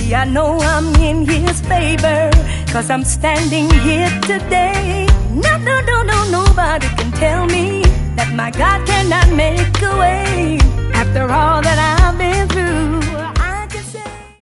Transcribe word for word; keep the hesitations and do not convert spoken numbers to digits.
see, I know I'm in His favor, 'cause I'm standing here today. No, no, no, no, nobody